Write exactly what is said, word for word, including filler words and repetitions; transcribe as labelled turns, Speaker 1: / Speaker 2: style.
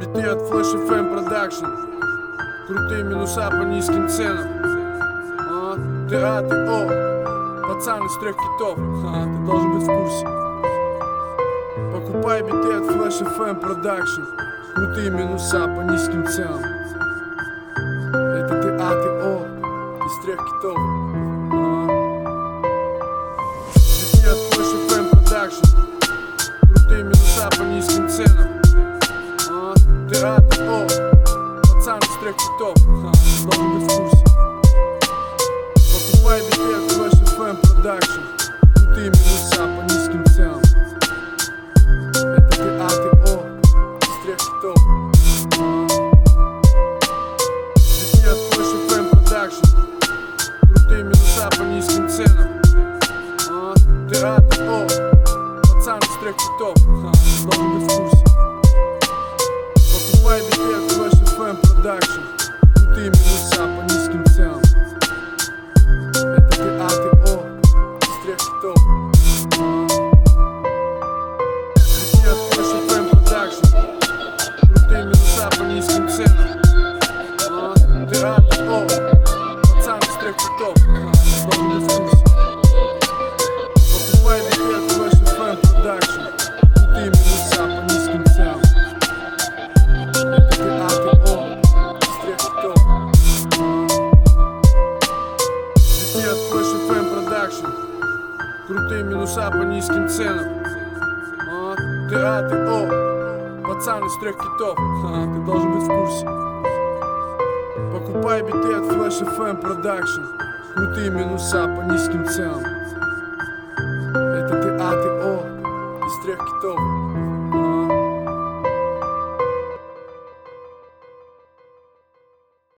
Speaker 1: Биты от Flash эф эм Production. Крутые минуса по низким ценам. А, ты А, ты О. Пацан из трех китов. А, ты должен быть в курсе. Покупай биты от Flash эф эм Production. Крутые минуса по низким ценам. Это ты А, ты О. Из трех китов. А. Биты от Flash эф эм Production. Крутые минуса по низким ценам. А, ты А, ты О. Пацан из трех китов. А, ты должен быть в курсе. Покупай биты от Flash эф эм Production. Крутые минуса по низким ценам. Это ты А, ты О. Из трех китов. А. Биты от Flash эф эм Production. Крутые минуса по низким ценам. А, ты А, ты О. Пацан из трех китов. А, ты должен быть в курсе. Покупай биты от Flash эф эм Production. Крутые минуса по низким ценам. Это ты А, ты О. Из трех китов. А. Биты от Flash эф эм Production. Крутые минуса по низким ценам. А, ты А, ты О. Пацан из трех китов. А, ты должен быть в курсе. Покупай биты от Flash эф эм Production. Крутые минуса по низким ценам. Это ты А, ты О. Из трех китов. Биты от Flash эф эм Production. Крутые минуса по низким ценам. А, ты А, ты О. Пацан из трех китов. А, ты должен быть в курсе. Покупай биты от Flash эф эм Production. Крутые минуса по низким ценам. Это ты А, ты О. Из трех китов.